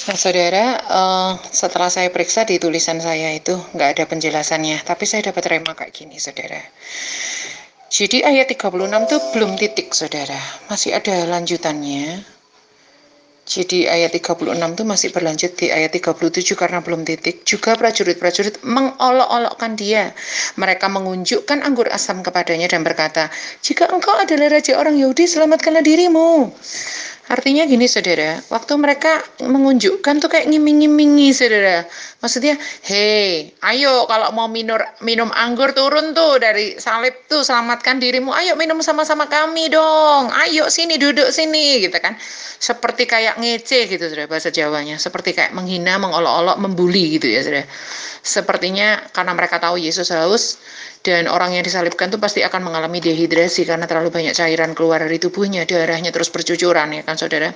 Nah, saudara, setelah saya periksa di tulisan saya itu nggak ada penjelasannya, tapi saya dapat rema kayak gini, saudara. Jadi ayat 36 tuh belum titik, saudara. Masih ada lanjutannya. Jadi ayat 36 itu masih berlanjut di ayat 37 karena belum titik. Juga prajurit-prajurit mengolok-olokkan dia. Mereka mengunjukkan anggur asam kepadanya dan berkata, "Jika engkau adalah raja orang Yahudi, selamatkanlah dirimu." Artinya gini, saudara, waktu mereka mengunjukkan tuh kayak ngiming-ngimingi, saudara. Maksudnya, hei, ayo kalau mau minum anggur turun tuh dari salib tuh, selamatkan dirimu. Ayo minum sama-sama kami dong. Ayo sini, duduk sini, gitu kan. Seperti kayak ngece gitu, saudara, bahasa Jawanya. Seperti kayak menghina, mengolok-olok, membuli gitu ya, saudara. Sepertinya karena mereka tahu Yesus haus, dan orang yang disalibkan itu pasti akan mengalami dehidrasi karena terlalu banyak cairan keluar dari tubuhnya, darahnya terus bercucuran, ya kan, saudara?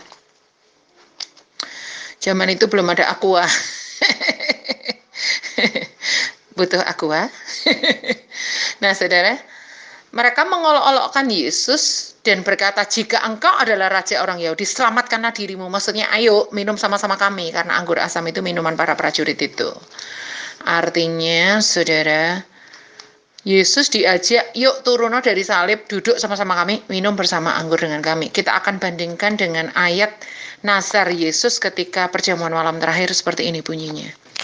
Zaman itu belum ada aqua. Butuh aqua. Nah, saudara, mereka mengolok-olokkan Yesus dan berkata, "Jika engkau adalah raja orang Yahudi, selamatkanlah dirimu." Maksudnya, ayo minum sama-sama kami, karena anggur asam itu minuman para prajurit itu. Artinya, saudara, Yesus diajak, "Yuk turun dari salib, duduk sama-sama kami, minum bersama anggur dengan kami." Kita akan bandingkan dengan ayat Nazar Yesus ketika perjamuan malam terakhir seperti ini bunyinya.